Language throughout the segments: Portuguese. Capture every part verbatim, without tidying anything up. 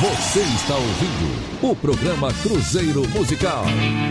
Você está ouvindo o programa Cruzeiro Musical.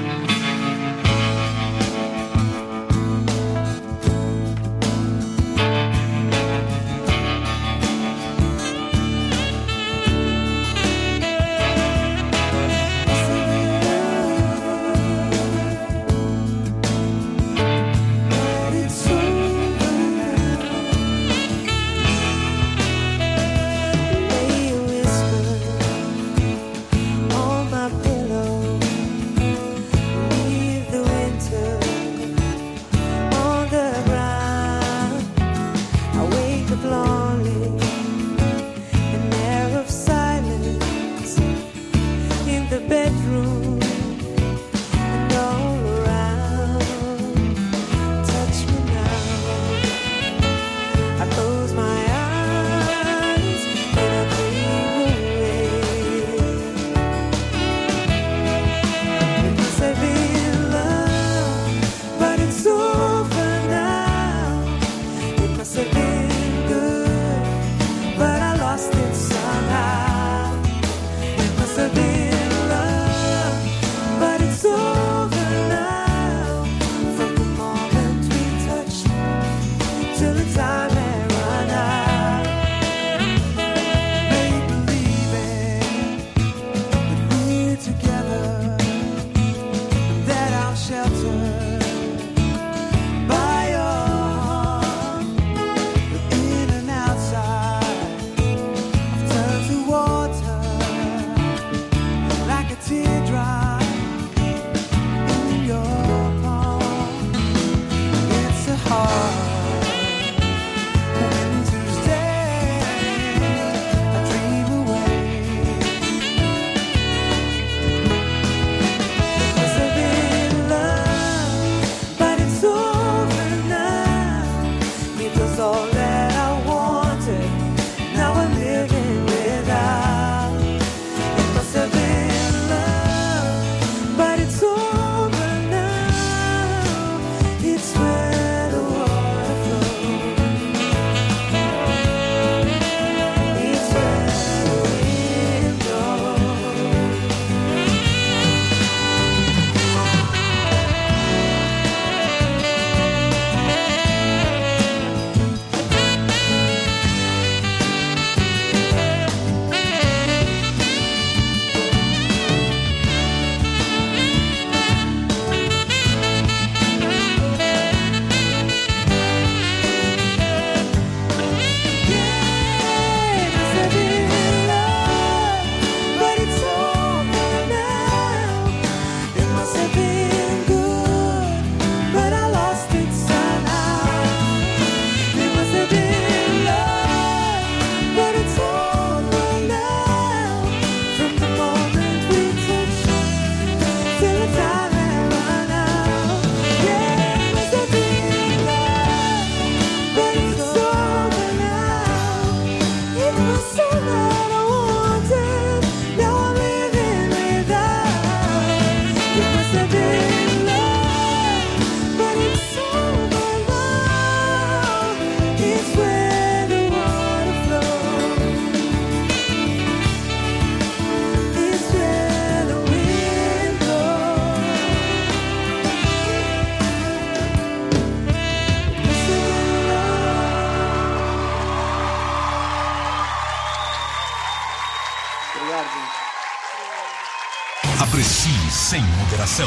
Aprecie sem moderação.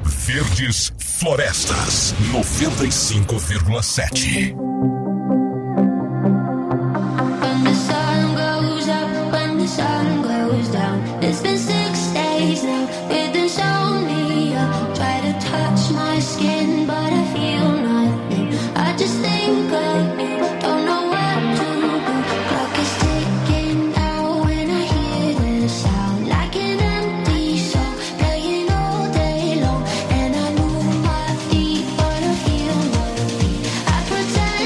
Verdes Florestas, noventa e cinco vírgula sete. Pretend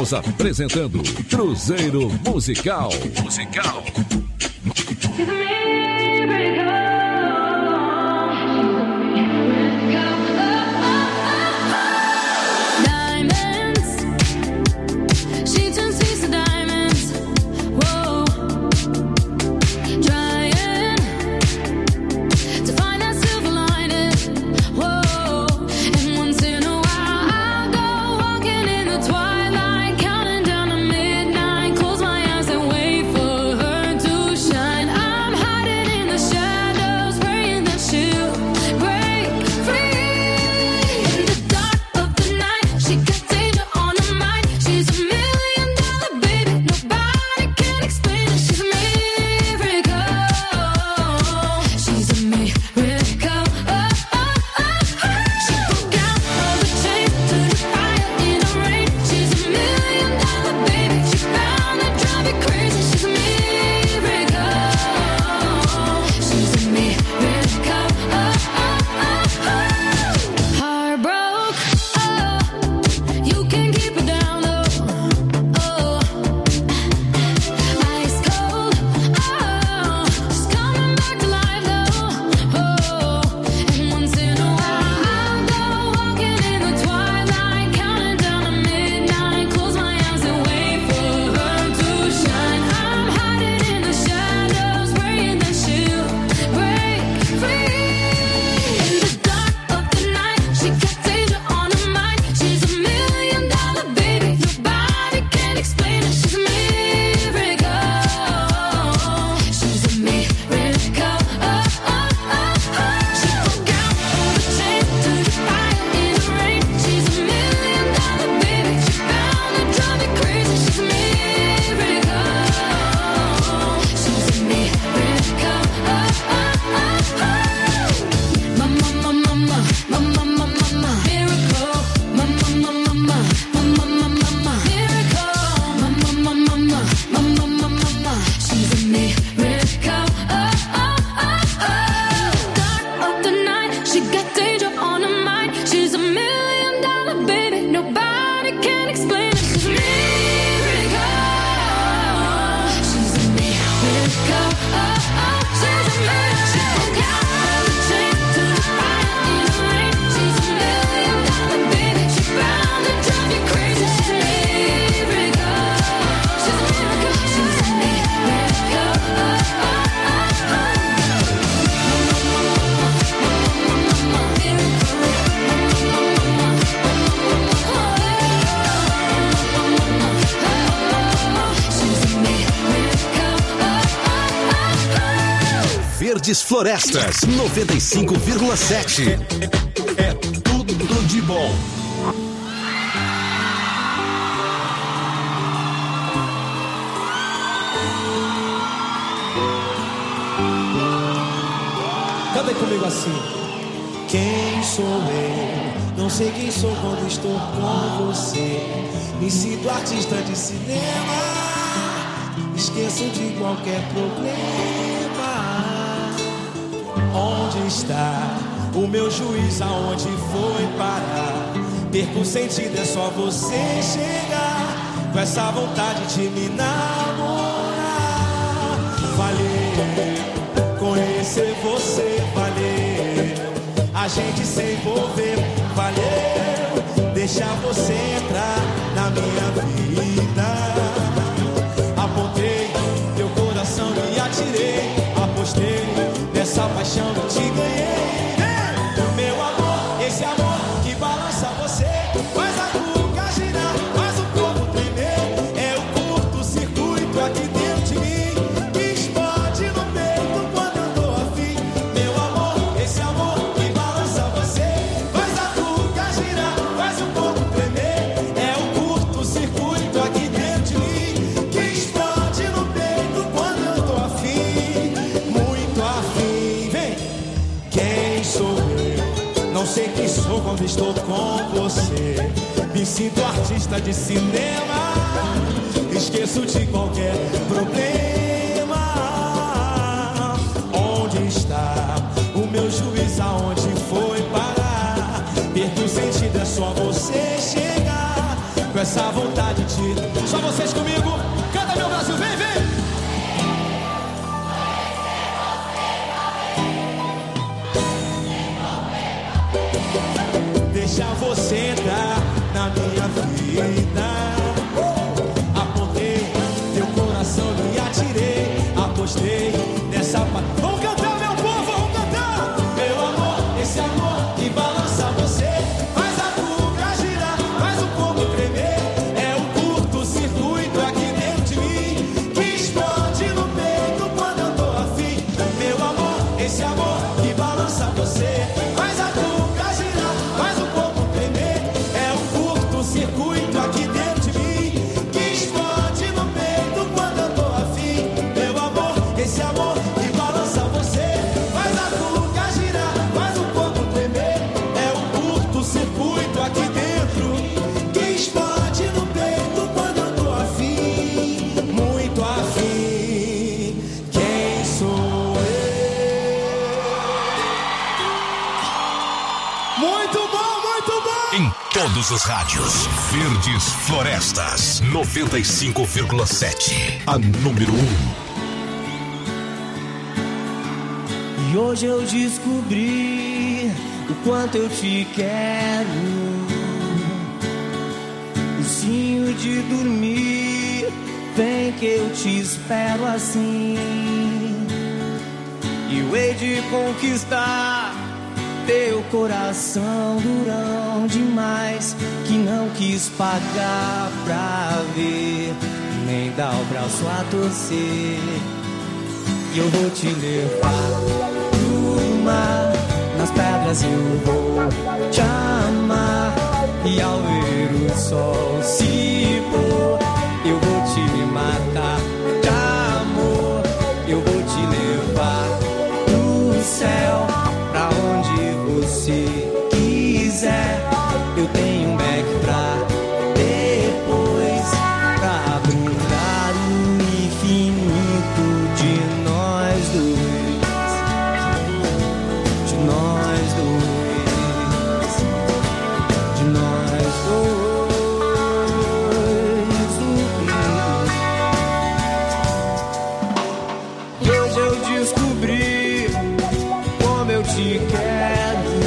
Estamos apresentando Cruzeiro Musical. Musical. Verdes Florestas, noventa e cinco vírgula sete. É, é, é tudo de bom. Canta comigo assim. Quem sou eu? Não sei quem sou quando estou com você. Me sinto artista de cinema. Esqueço de qualquer problema. Onde está o meu juiz? Aonde foi parar? Perco o sentido, é só você chegar com essa vontade de me namorar. Valeu conhecer você, valeu a gente se envolver, valeu deixar você entrar na minha vida. Apontei teu coração e atirei, apostei nessa paixão que te ganhei. Meu amor, esse amor que balança você, faz a cuca girar, faz o corpo tremer. É o curto-circuito aqui dentro de mim que explode no peito quando eu tô afim. Meu amor, esse amor que balança você, faz a cuca girar, faz o corpo tremer. É o curto-circuito aqui dentro de mim que explode no peito quando eu tô afim, muito afim. Vem! Quem sou eu? Não sei quem sou quando estou com você. Me sinto artista de cinema. Esqueço de qualquer problema. Onde está o meu juiz? Aonde foi parar? Perco o sentido, é só você chegar com essa vontade de deixar você entrar na minha vida. Apontei teu coração e atirei. Apostei nessa pa... Vamos cantar, meu povo, vamos cantar! Meu amor, esse amor que balança você, faz a cuca girar, faz o corpo tremer. É o curto-circuito aqui dentro de mim que explode no peito quando eu tô afim. Meu amor, esse amor que balança você, faz a cuca girar, faz o corpo tremer. É o curto-circuito aqui dentro de mim que explode no peito quando eu tô afim. Meu amor, esse amor que balança você, faz a cuca girar, faz o corpo tremer. É o curto-circuito aqui dentro que explode no peito quando eu tô afim, muito afim. Quem sou eu? Muito bom, muito bom! Em todos os rádios, Verdes Florestas, noventa e cinco vírgula sete. A número um. E hoje eu descobri o quanto eu te quero. Ursinho de dormir, vem que eu te espero assim. E eu hei de conquistar teu coração durão demais, que não quis pagar pra ver, nem dar o braço a torcer. E eu vou te levar pro mar, nas pedras eu vou te amar. E ao ver o sol se pôr, eu vou te matar de amor. Eu vou te levar pro céu, pra onde você quiser. Eu tenho um back pra depois, pra brindar o infinito de nós dois, de nós dois, de nós dois. E hoje eu descobri como eu te quero.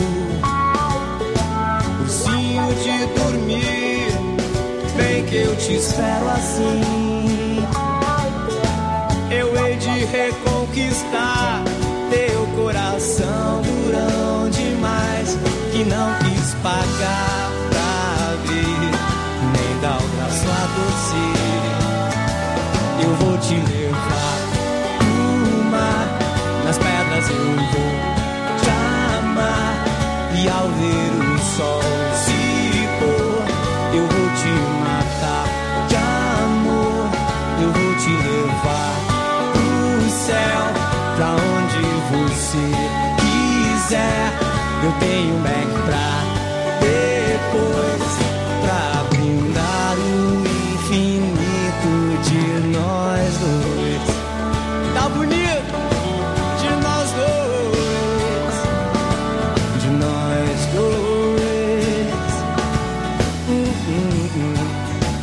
Ursinho de dormir, bem que eu te espero assim. Eu hei de reconquistar teu coração durão demais, que não quis pagar pra ver, nem dar o braço a torcer. Eu vou te levar pro mar, nas pedras eu vou te amar. E ao ver o sol se pôr, eu vou te matar de amor. Eu vou te levar pro céu, pra onde você quiser. Eu tenho um back pra depois, pra brindar o infinito de nós dois. Tá bonito? De nós dois, de nós dois. Hum, hum, hum.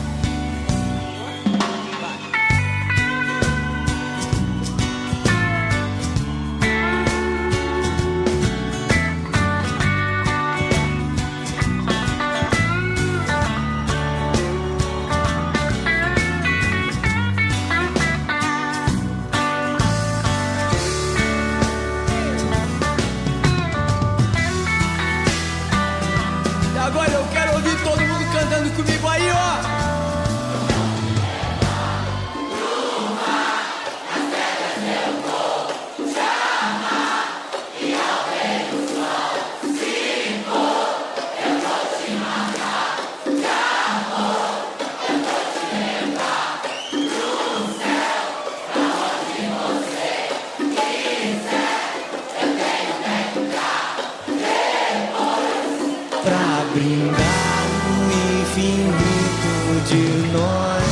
E agora eu quero ouvir todo mundo cantando comigo aí, ó. Pra brindar o infinito de nós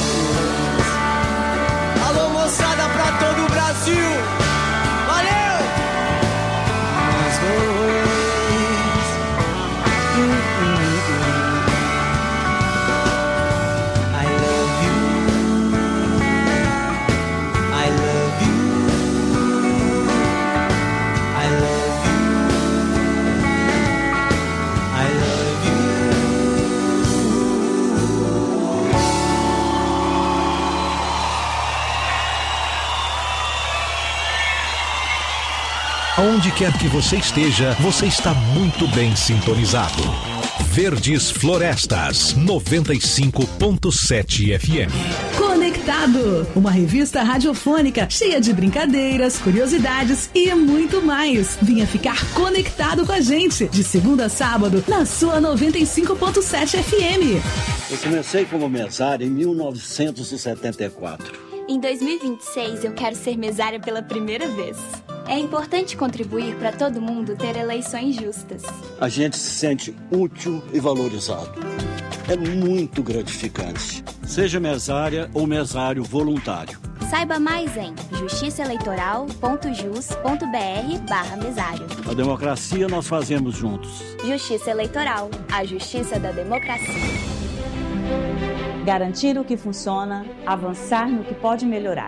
dois. Alô, moçada, pra todo o Brasil. Valeu! Nós dois. Hum, hum, hum. I love you. I love you. I love you. I love Onde quer que você esteja, você está muito bem sintonizado. Verdes Florestas, noventa e cinco ponto sete F M. Conectado, uma revista radiofônica cheia de brincadeiras, curiosidades e muito mais. Venha ficar conectado com a gente, de segunda a sábado, na sua noventa e cinco ponto sete F M. Eu comecei como mesário em mil novecentos e setenta e quatro. Em dois mil e vinte e seis, eu quero ser mesária pela primeira vez. É importante contribuir para todo mundo ter eleições justas. A gente se sente útil e valorizado. É muito gratificante. Seja mesária ou mesário voluntário. Saiba mais em justiçaeleitoral.jus.br barra mesário. A democracia nós fazemos juntos. Justiça Eleitoral, a justiça da democracia. Garantir o que funciona, avançar no que pode melhorar.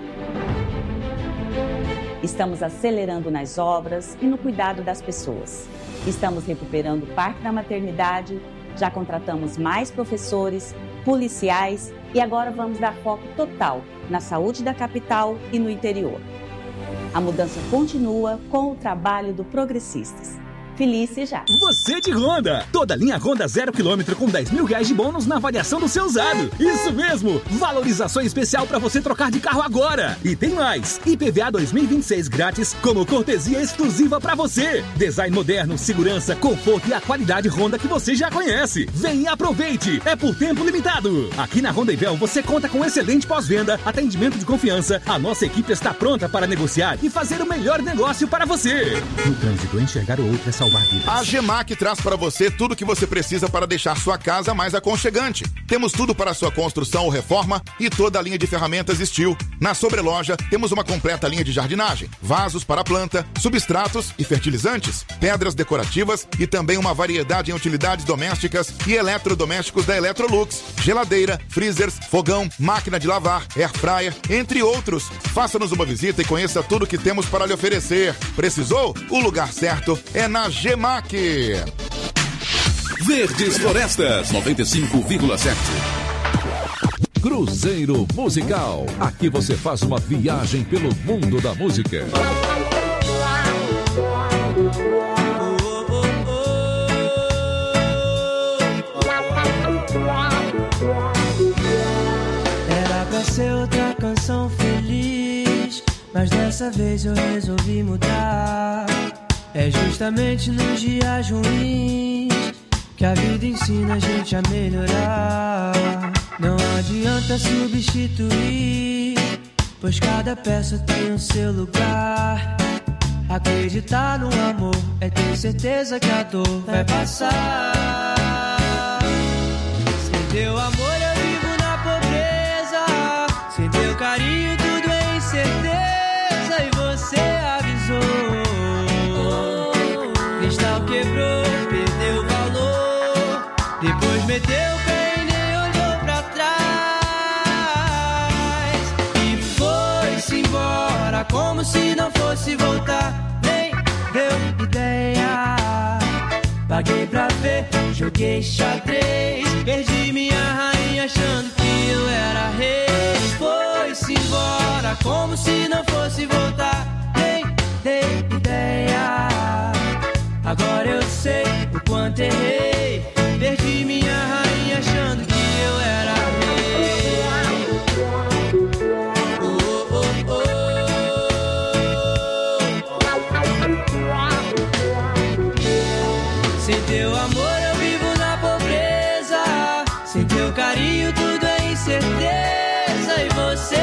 Estamos acelerando nas obras e no cuidado das pessoas. Estamos recuperando o Parque da Maternidade, já contratamos mais professores, policiais e agora vamos dar foco total na saúde da capital e no interior. A mudança continua com o trabalho do Progressistas. Felice já. Você de Honda. Toda linha Honda zero quilômetro com dez mil reais de bônus na avaliação do seu usado. Isso mesmo. Valorização especial para você trocar de carro agora. E tem mais. I P V A dois mil e vinte e seis grátis como cortesia exclusiva para você. Design moderno, segurança, conforto e a qualidade Honda que você já conhece. Vem e aproveite. É por tempo limitado. Aqui na Honda Ivel você conta com excelente pós-venda, atendimento de confiança. A nossa equipe está pronta para negociar e fazer o melhor negócio para você. No trânsito, enxergar o outro é salvar vidas. A Gemac traz para você tudo o que você precisa para deixar sua casa mais aconchegante. Temos tudo para sua construção ou reforma e toda a linha de ferramentas Steel. Na sobreloja, temos uma completa linha de jardinagem, vasos para planta, substratos e fertilizantes, pedras decorativas e também uma variedade em utilidades domésticas e eletrodomésticos da Electrolux, geladeira, freezers, fogão, máquina de lavar, air fryer, entre outros. Faça-nos uma visita e conheça tudo que temos para lhe oferecer. Precisou? O lugar certo é na Gemac. Verdes Florestas, noventa e cinco vírgula sete. Cruzeiro Musical. Aqui você faz uma viagem pelo mundo da música. Era pra ser outra canção feliz, mas dessa vez eu resolvi mudar. É justamente nos dias ruins que a vida ensina a gente a melhorar. Não adianta substituir, pois cada peça tem o seu lugar. Acreditar no amor é ter certeza que a dor vai passar. Sem teu amor eu vivo na pobreza, sem teu carinho tudo é incerteza. E você avisou, cristal quebrou, perdeu o valor. Depois meteu o pé e nem olhou pra trás. E foi-se embora como se não fosse voltar. Nem deu ideia. Paguei pra ver, joguei xadrez. Perdi minha rainha achando que eu era rei. Foi-se embora como se não fosse voltar. Nem dei ideia. Agora eu sei o quanto errei. Perdi minha rainha achando que eu era rei. Oh, oh, oh. Sem teu amor eu vivo na pobreza, sem teu carinho tudo é incerteza. E você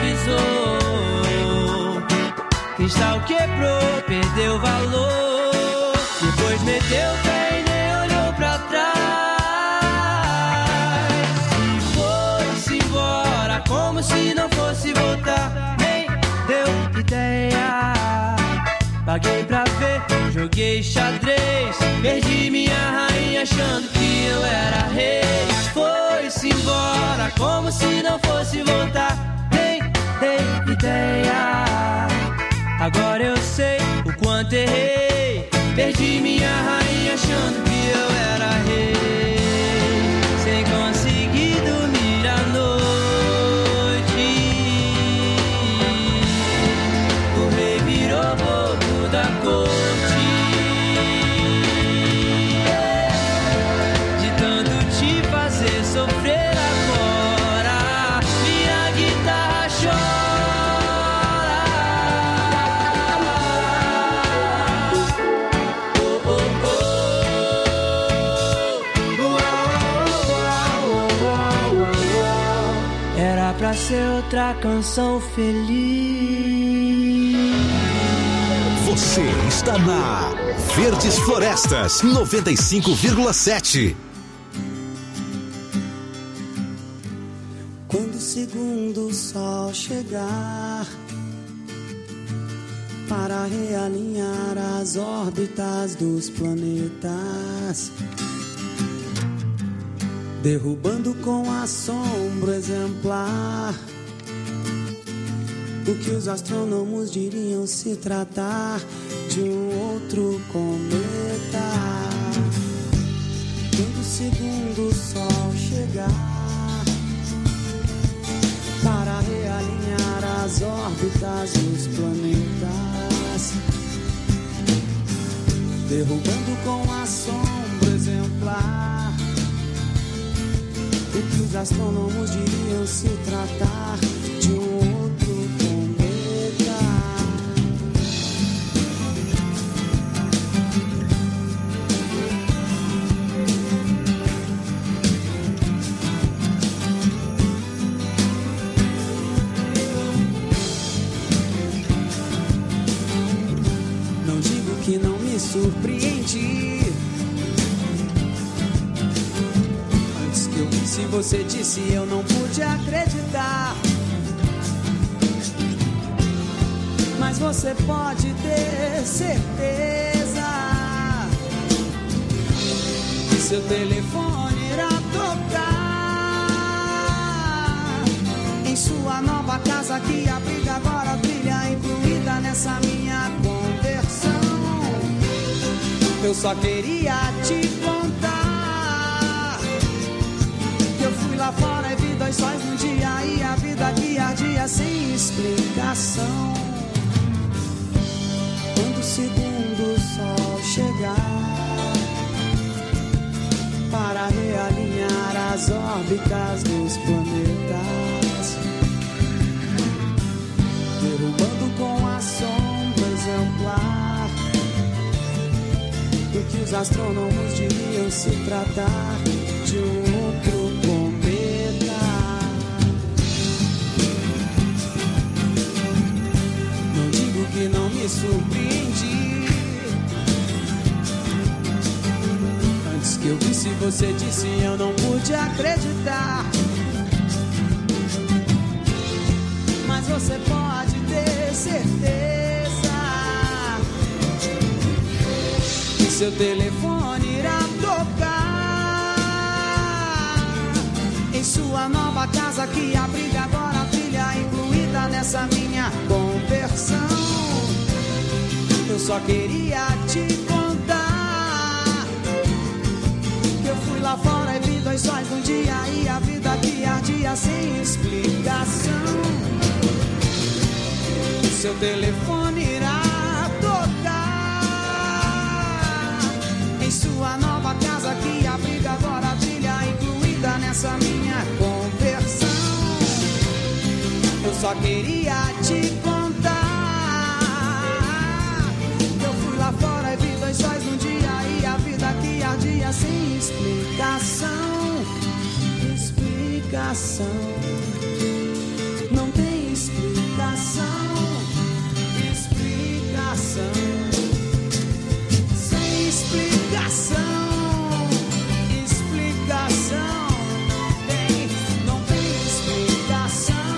avisou, cristal quebrou, perdeu valor. Depois meteu o pé e nem olhou pra trás. E foi-se embora como se não fosse voltar. Nem deu ideia. Paguei pra ver, joguei xadrez. Perdi minha rainha achando que eu era rei. Foi-se embora como se não fosse voltar. Nem dei ideia. Agora eu sei o quanto errei. Perdi minha rainha achando que eu era rei. Sem conseguir dormir à noite. O rei virou bobo da cor. pra ser outra canção feliz. Você está na Verdes Florestas noventa e cinco vírgula sete. Quando o segundo sol chegar para realinhar as órbitas dos planetas, derrubando com assombro exemplar o que os astrônomos diriam se tratar de um outro cometa. Quando o segundo sol chegar para realinhar as órbitas dos planetas, derrubando com assombro exemplar o que os astrônomos diriam se tratar de um outro cometa. Não digo que não me surpreendi. Se você disse, eu não pude acreditar. Mas você pode ter certeza que seu telefone irá tocar em sua nova casa que abriga agora trilha incluída nessa minha conversão. Eu só queria te contar. Eu fui lá fora e vi dois sóis no dia e a vida que ardia sem explicação. Quando o segundo sol chegar para realinhar as órbitas dos planetas, derrubando com assombro exemplar o que os astrônomos diriam se tratar de um outro cometa. Não digo que não me surpreendi. Antes que eu visse, você disse, eu não pude acreditar. Mas você pode ter certeza que seu telefone irá tocar em sua nova casa que abriga agora a trilha incluída nessa minha conversão. Eu só queria te contar que eu fui lá fora e vi dois sóis no dia e a vida que ardia sem explicação. Seu telefone irá tocar em sua nova casa que abriga agora a trilha incluída nessa minha conversão. Eu só queria te contar que eu fui lá fora e vi dois sóis no dia e a vida que ardia sem explicação. Explicação. Não tem explicação. Explicação. Sem explicação. Explicação. Não tem, não tem explicação.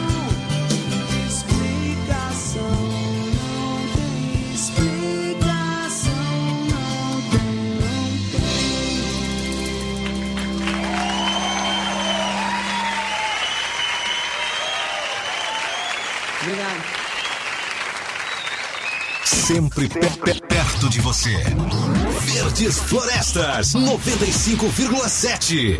Explicação. Não tem explicação. Não tem, não tem. Obrigado. Sempre, pe- pe- perto de você. Verdes Florestas noventa e cinco vírgula sete.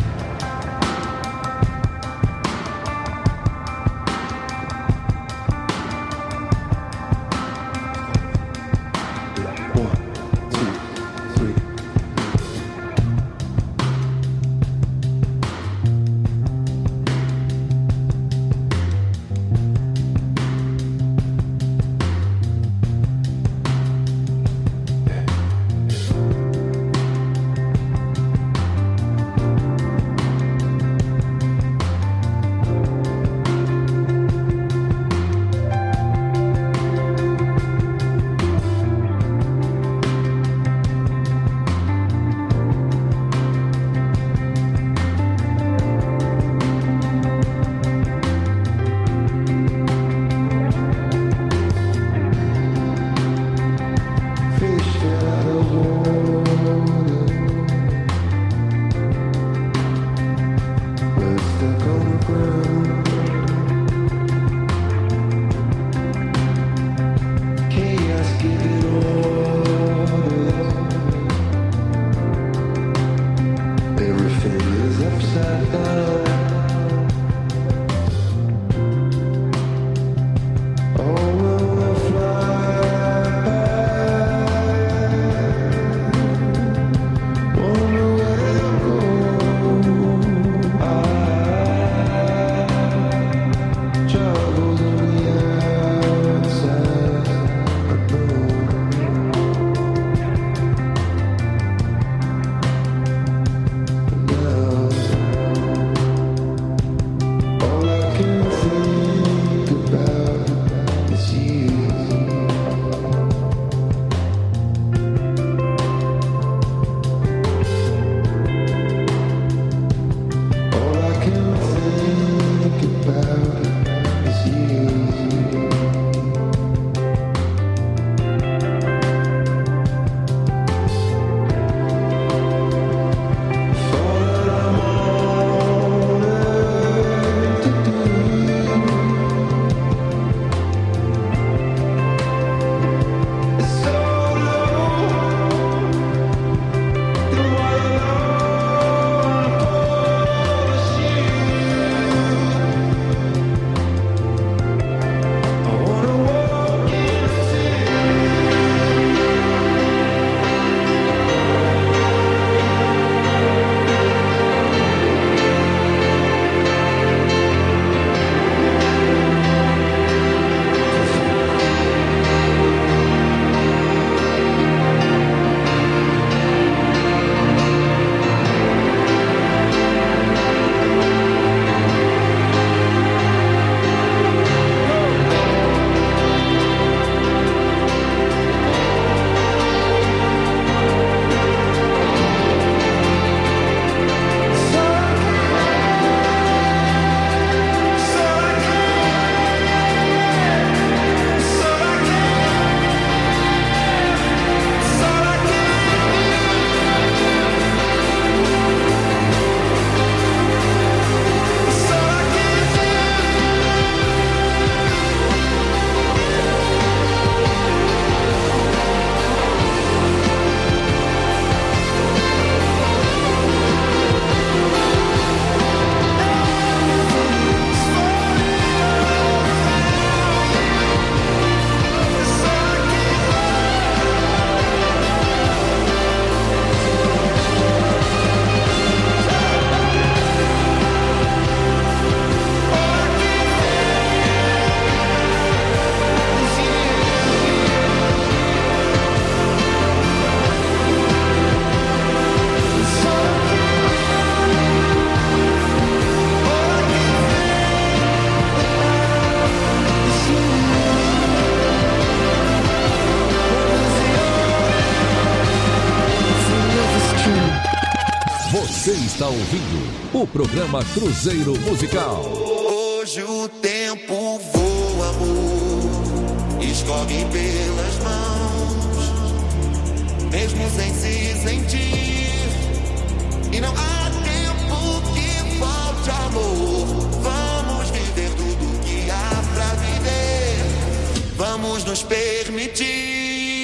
Você está ouvindo o programa Cruzeiro Musical. Hoje o tempo voa, amor, escorre pelas mãos, mesmo sem se sentir, e não há tempo que falte, amor. Vamos viver tudo que há pra viver, vamos nos permitir.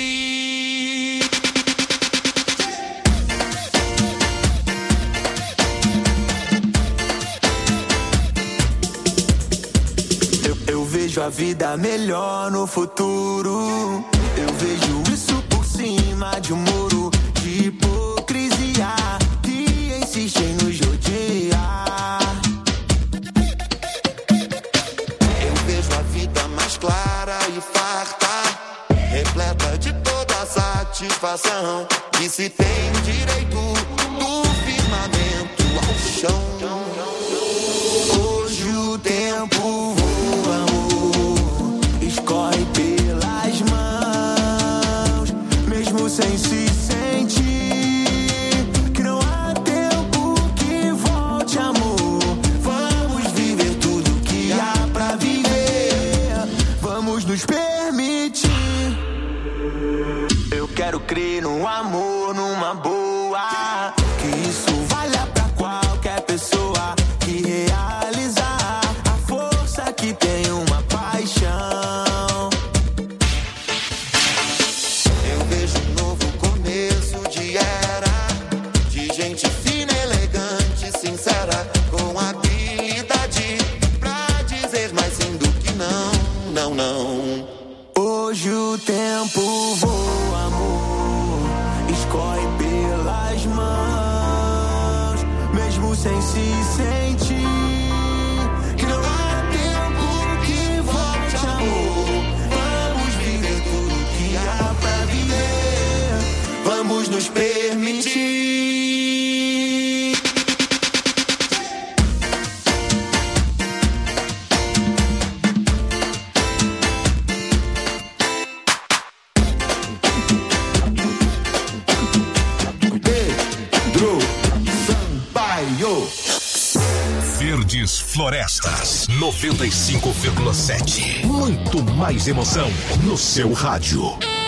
Vejo a vida melhor no futuro. Eu vejo isso por cima de um muro de hipocrisia que insiste em nos odiar. Eu vejo a vida mais clara e farta, repleta de toda satisfação, que se tem direito do firmamento ao chão. Hoje o tempo corre pelas mãos, mesmo sem se sentir, que não há tempo que volte, amor. Vamos viver tudo que há pra viver, vamos nos permitir. Eu quero crer no amor, numa boa, que isso valha pra qualquer pessoa que realizar a força que tem uma paixão. Hoje o tempo voa, amor, escorre pelas mãos, mesmo sem se sentir, que não há tempo que volte, amor. Vamos viver tudo que há pra viver, vamos nos permitir. Verdes Florestas noventa e cinco vírgula sete. Muito mais emoção no seu rádio.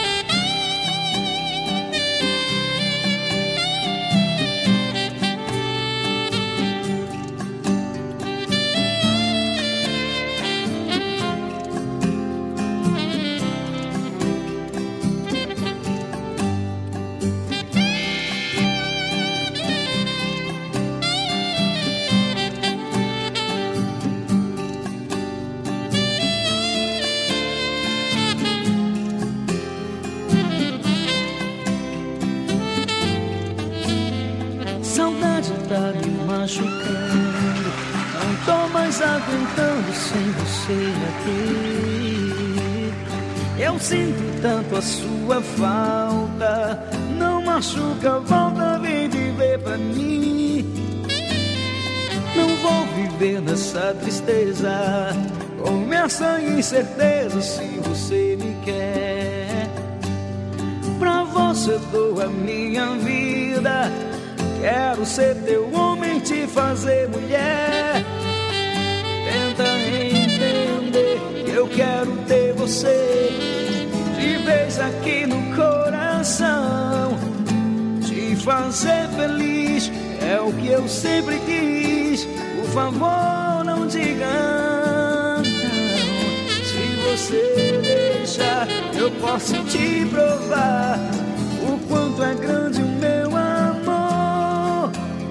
Eu sinto tanto a sua falta, não machuca, volta, vem viver pra mim. Não vou viver nessa tristeza, com essa incerteza, se você me quer. Pra você dou a minha vida, quero ser teu homem, te fazer mulher. Tenta entender que eu quero ter você de vez aqui no coração. Te fazer feliz é o que eu sempre quis. Por favor, não diga não. Se você deixar, eu posso te provar o quanto é grande o meu amor.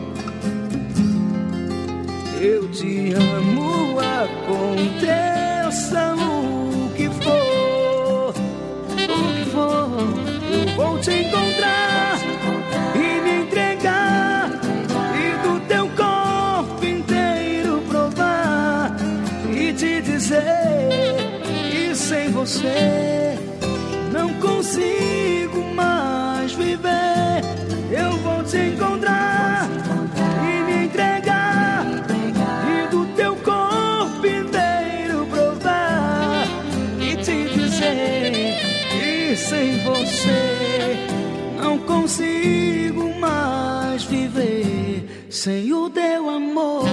Eu te amo, aconteça o que for, o que for, eu vou te encontrar e me entregar, e do teu corpo inteiro provar, e te dizer que sem você não consigo mais viver. Eu vou te encontrar e me entregar, e do teu corpo inteiro provar, e te dizer que sem você não consigo mais viver. sem o teu amor.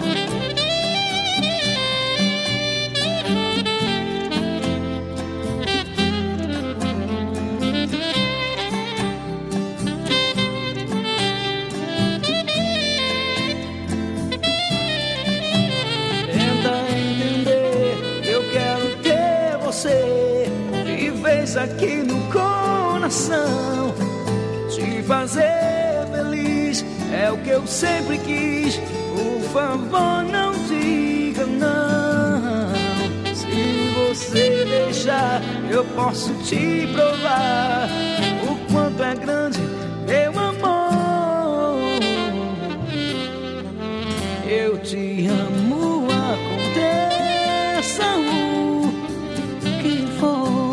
Aqui no coração, te fazer feliz é o que eu sempre quis. Por favor, não diga não. Se você deixar, eu posso te provar o quanto é grande meu amor. Eu te amo, aconteça o que for.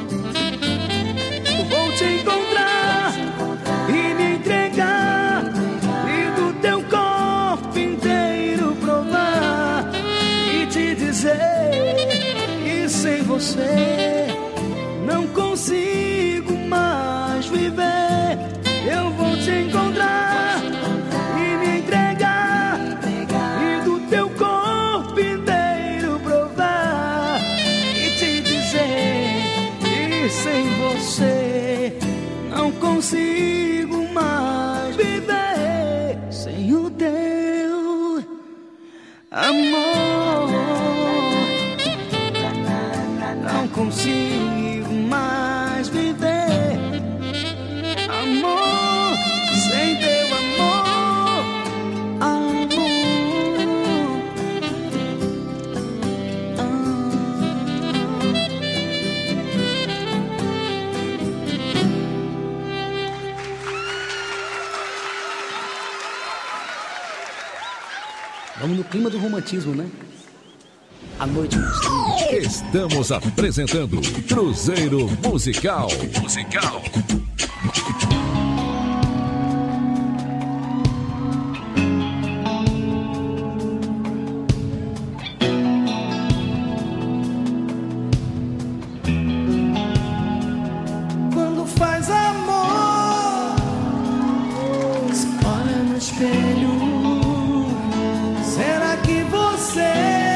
Vou te encontrar e me entregar e do teu corpo inteiro provar e te dizer que sem você não consigo mais viver. Eu vou te encontrar e me entregar e do teu corpo inteiro provar e te dizer que sem você não consigo mais viver sem o teu amor. Não consigo mais viver, amor, sem teu amor, amor. Ah. Vamos no clima do romantismo, né? A noite. Estamos apresentando Cruzeiro Musical. Musical. Quando faz amor, se olha no espelho. Será que você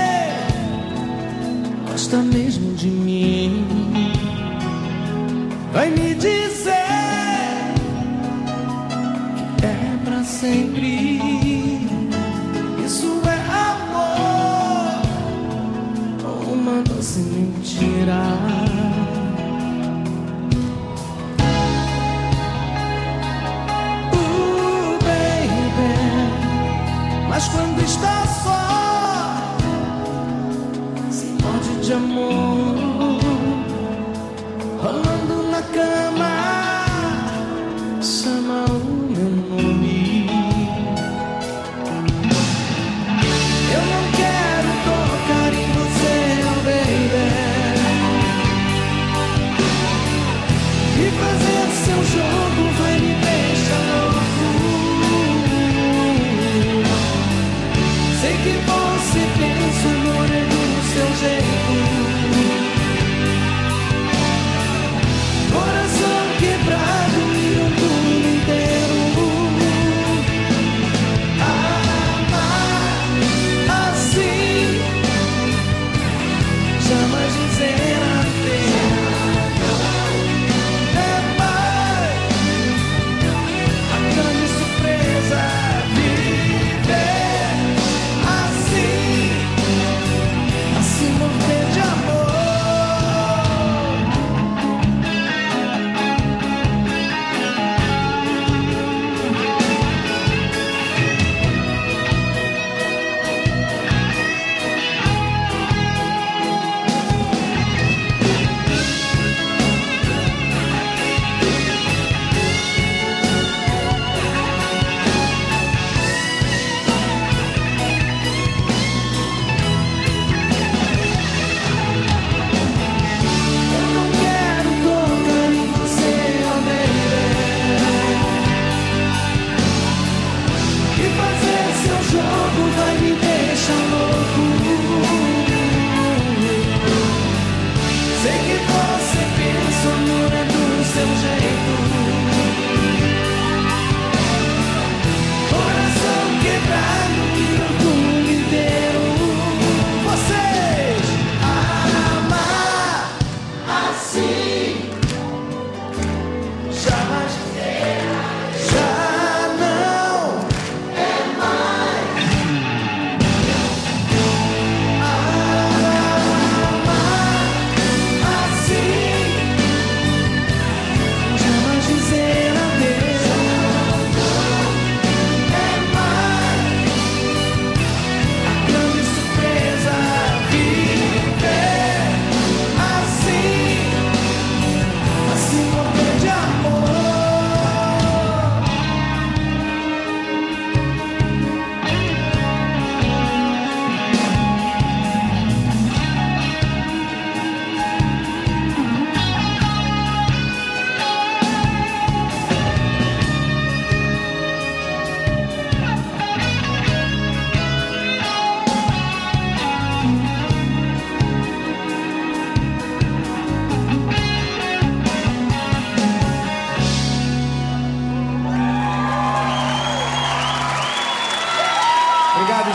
gosta mesmo de mim? Vai me dizer que é pra sempre. Isso é amor ou uma doce mentira? Uh, baby, mas quando está só, se pode de amor, rolando na cama, chama o meu nome. Eu não quero tocar em você, oh baby, e fazer seu jogo vai me deixar louco. Sei que você pensa, amor, é do seu jeito.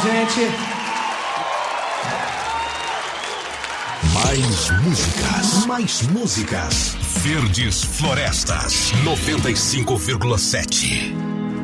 gente. Mais músicas, mais músicas. Verdes Florestas, noventa e cinco vírgula sete.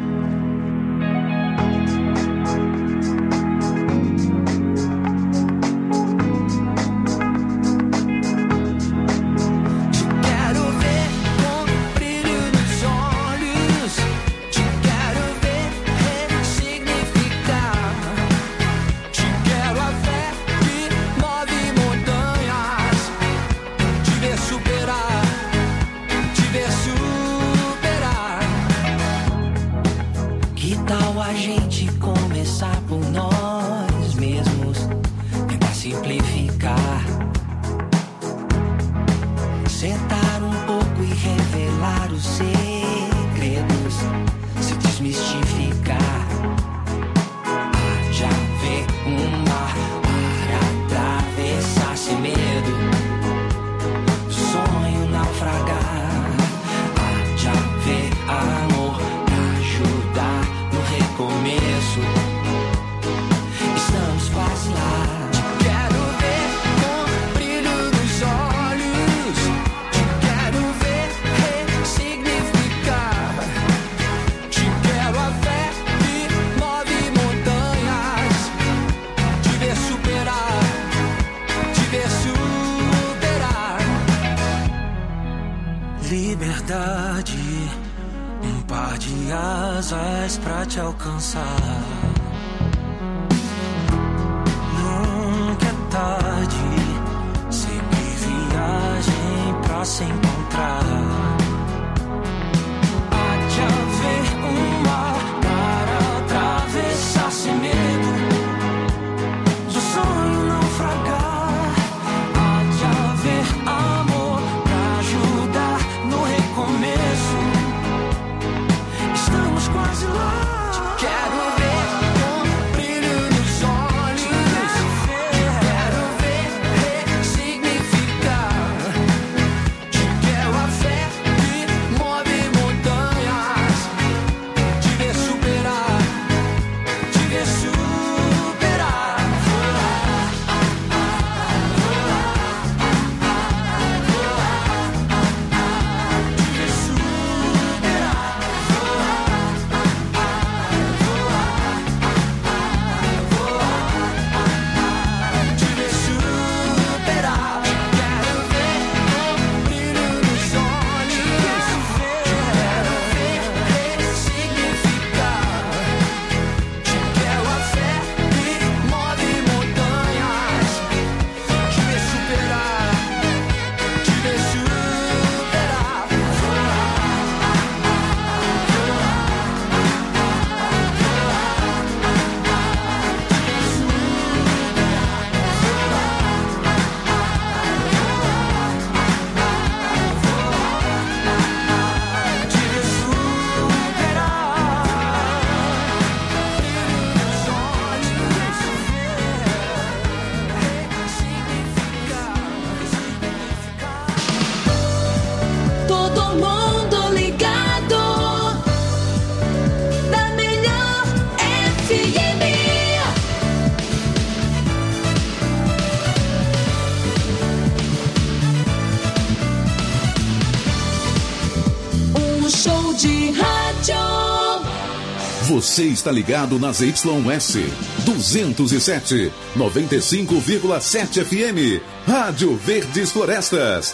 Você está ligado nas Y S duzentos e sete, noventa e cinco vírgula sete F M, Rádio Verdes Florestas.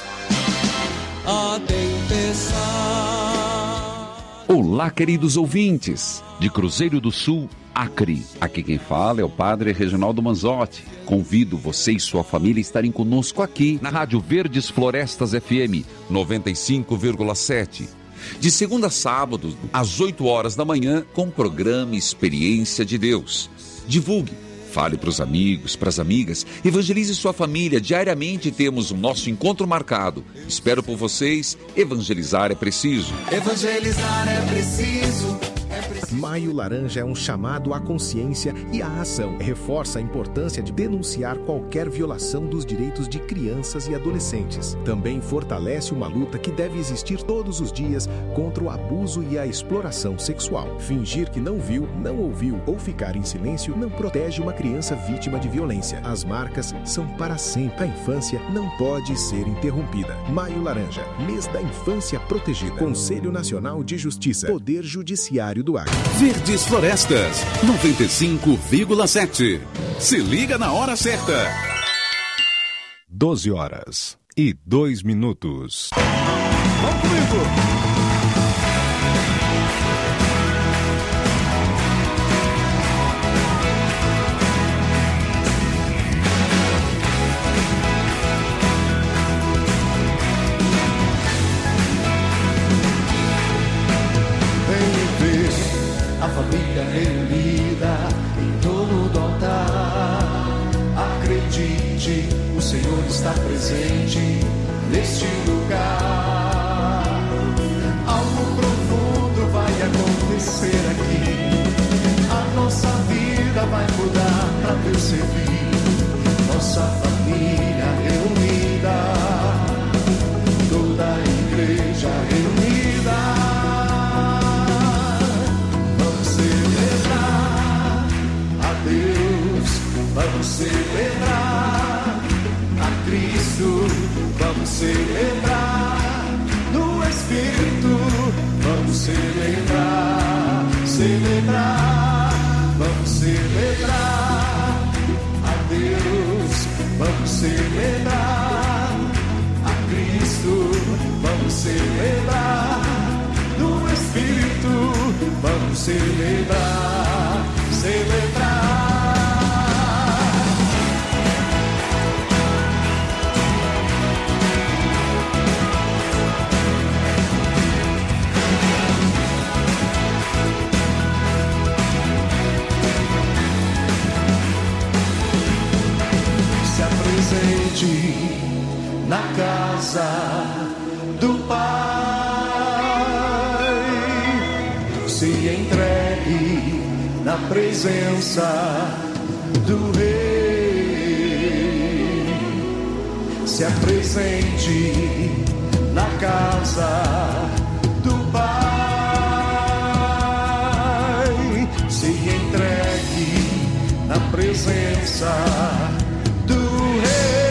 A tempestade. Olá, queridos ouvintes de Cruzeiro do Sul, Acre. Aqui quem fala é o Padre Reginaldo Manzotti. Convido você e sua família a estarem conosco aqui na Rádio Verdes Florestas F M noventa e cinco vírgula sete. De segunda a sábado, às oito horas da manhã, com o programa Experiência de Deus. Divulgue, fale para os amigos, para as amigas, evangelize sua família. Diariamente temos o nosso encontro marcado. Espero por vocês. Evangelizar é preciso. Evangelizar é preciso. É preciso. Maio Laranja é um chamado à consciência e à ação. Reforça a importância de denunciar qualquer violação dos direitos de crianças e adolescentes. Também fortalece uma luta que deve existir todos os dias contra o abuso e a exploração sexual. Fingir que não viu, não ouviu ou ficar em silêncio não protege uma criança vítima de violência. As marcas são para sempre. A infância não pode ser interrompida. Maio Laranja, mês da infância protegida. Conselho Nacional de Justiça. Poder Judiciário do Acre. Verdes Florestas, noventa e cinco vírgula sete. Se liga na hora certa. doze horas e dois minutos. Vamos comigo! A família reunida em torno do altar. Acredite, o Senhor está presente neste lugar. Algo profundo vai acontecer aqui. A nossa vida vai mudar para Deus servir. Nossa família reunida, toda a igreja reunida. Vamos celebrar a Cristo, vamos celebrar no Espírito, vamos celebrar, celebrar, vamos celebrar a Deus, vamos celebrar a Cristo, vamos celebrar no Espírito, vamos celebrar, celebrar. Na casa do Pai, se entregue na presença do Rei, se apresente na casa do Pai, se entregue na presença do Rei.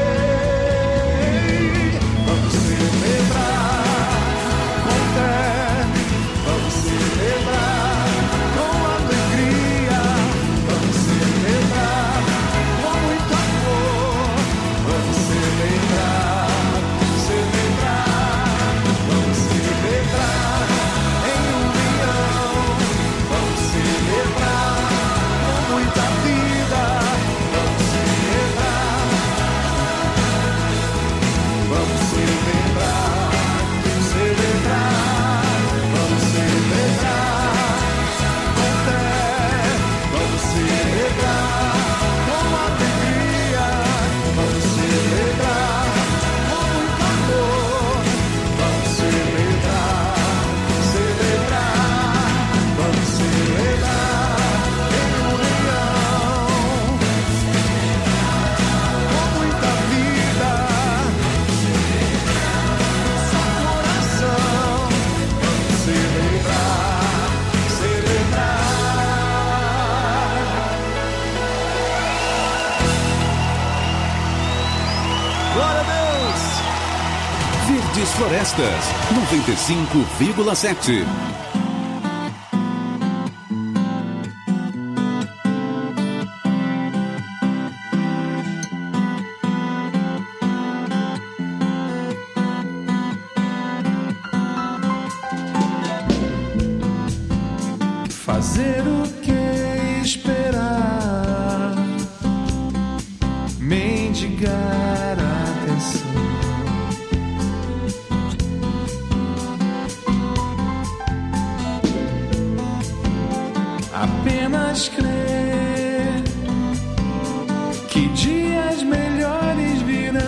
Florestas, noventa e cinco vírgula sete. Fazer o que esperar, mendigar atenção. Apenas crer que dias melhores virão.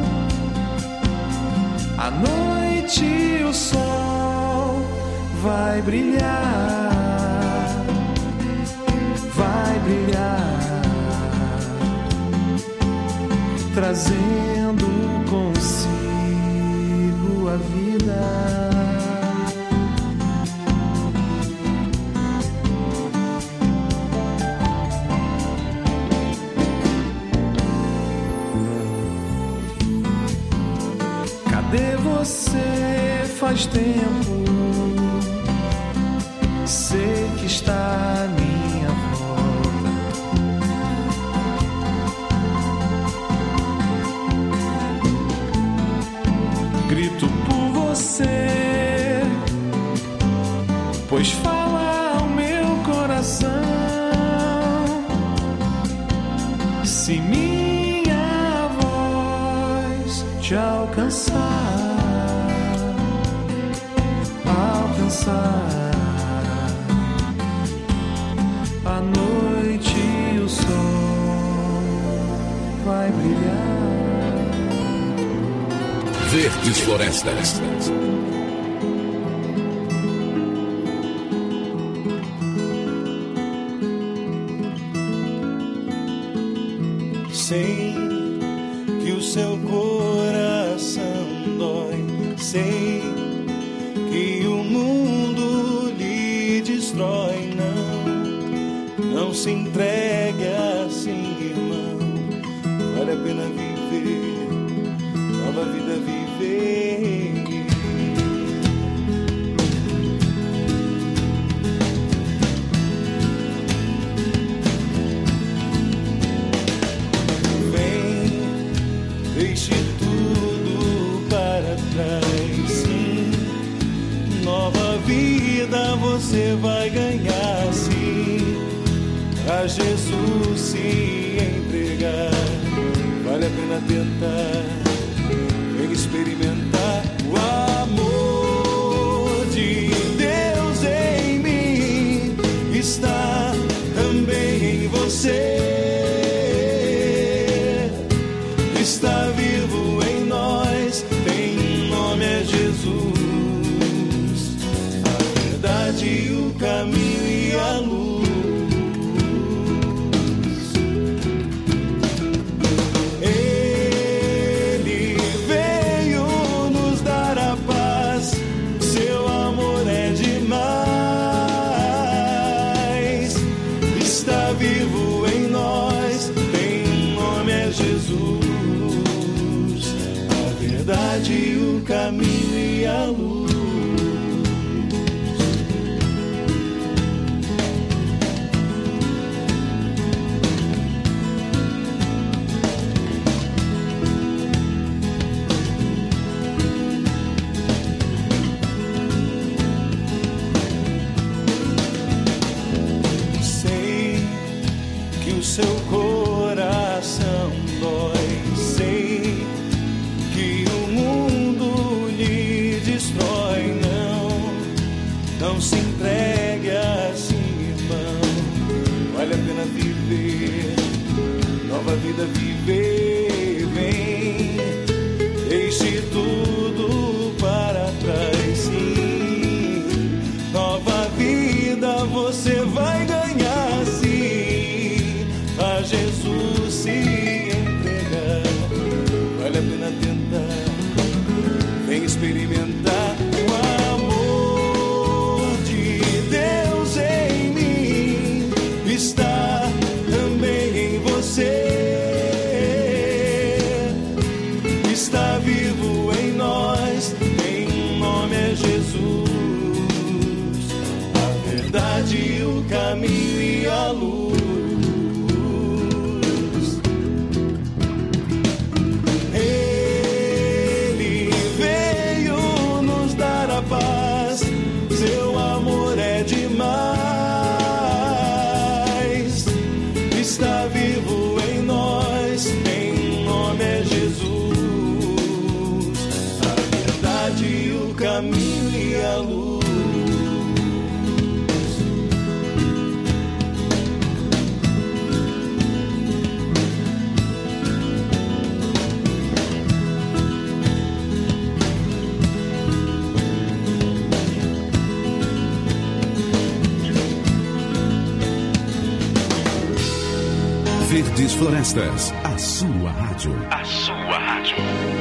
À noite o sol vai vai brilhar, vai brilhar, trazendo consigo a vida. Cadê você? Faz tempo, sei que está à minha volta. Grito por você, pois fala ao meu coração. Se minha voz te alcançar, alcançar a noite e o sol vai brilhar. Verdes Florestas. Sei que o seu coração dói, sei que o mundo lhe destrói. Não, não se entregue assim, irmão. Vale a pena viver, nova vida viver. Deixe tudo para trás, sim. Nova vida você vai ganhar, sim. A Jesus se entregar, vale a pena tentar. Vem experimentar o amor de Deus em mim. Está também em você. Está vivo em nós, tem nome é Jesus, a verdade, o caminho e a luz. Ele veio nos dar a paz, seu amor é demais. Está vivo em nós, tem nome é Jesus, verdade, o caminho e a luz. Sei que o seu coração dói, sei que o mundo lhe destrói. Não, não se entregue assim, irmão. Vale a pena viver, nova vida viver. Vem, deixe tudo para trás, sim. Nova vida você vai ganhar, sim. A Jesus se entregar, vale a pena tentar. Vem experimentar o amor de Deus em mim. Está também em você. Está vivo em nós, tem nome é Jesus, a verdade, o caminho e a luz. Paz, seu amor é demais. Está vivo em nós, tem nome é Jesus, a verdade, o caminho e a luz. Verdes Florestas, a sua rádio. A sua rádio.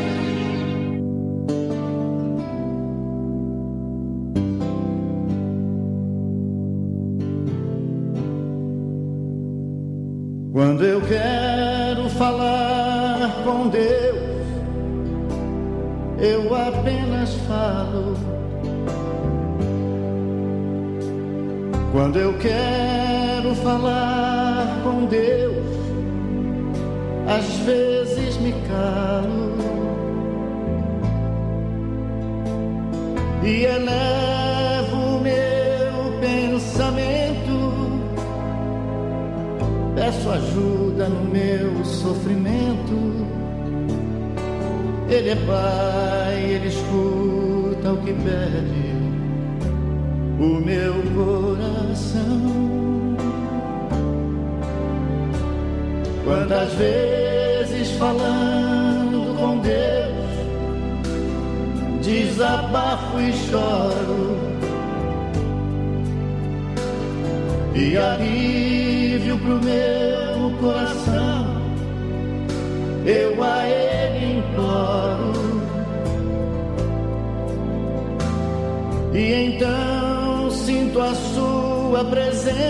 Quando eu quero falar com Deus, eu apenas falo. Quando eu quero falar com Deus, às vezes me calo e elevo meu pensamento, peço ajuda no meu sofrimento. Ele é Pai, Ele escuta o que pede o meu coração. Quantas vezes falando com Deus, desabafo e choro, e alívio pro meu coração eu a Ele imploro. E então sinto a sua presença